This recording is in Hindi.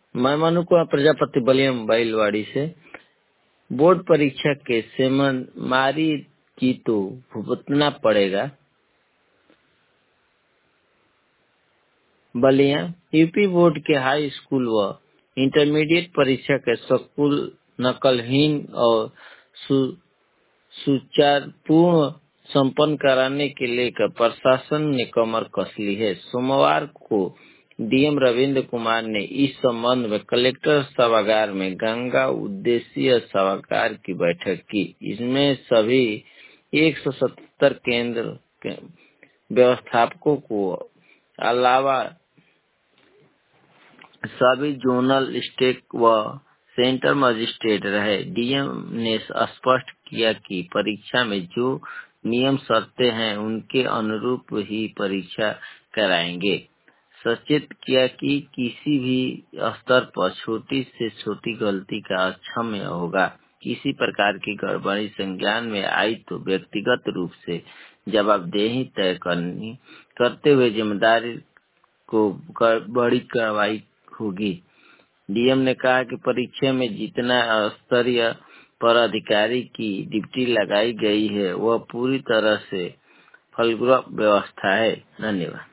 मैं मनु कुमार प्रजापति बलिया बैलवाड़ी से। बोर्ड परीक्षा के सेमन मारी की तो भुगतना पड़ेगा। बलिया यूपी बोर्ड के हाई स्कूल व इंटरमीडिएट परीक्षा के स्कूल नकलहीन और सुचारुपूर्ण संपन्न कराने के लेकर प्रशासन ने कमर कस ली है। सोमवार को डीएम रविंद्र कुमार ने इस संबंध में कलेक्टर सभागार में गंगा उद्देश्य सभागार की बैठक की। इसमें सभी 177 केंद्र के व्यवस्थापकों को अलावा सभी जोनल स्टेट व सेंटर मजिस्ट्रेट रहे। डीएम ने स्पष्ट किया कि परीक्षा में जो नियम शर्तें हैं उनके अनुरूप ही परीक्षा कराएंगे। सचेत किया कि किसी भी स्तर पर छोटी से छोटी गलती का अक्षम्य होगा। किसी प्रकार की गड़बड़ी संज्ञान में आई तो व्यक्तिगत रूप से जवाबदेही तय करते हुए जिम्मेदारी को बड़ी कार्रवाई होगी। डीएम ने कहा कि परीक्षा में जितना स्तरीय पर अधिकारी की ड्यूटी लगाई गई है वह पूरी तरह से फलप्रद व्यवस्था है। धन्यवाद।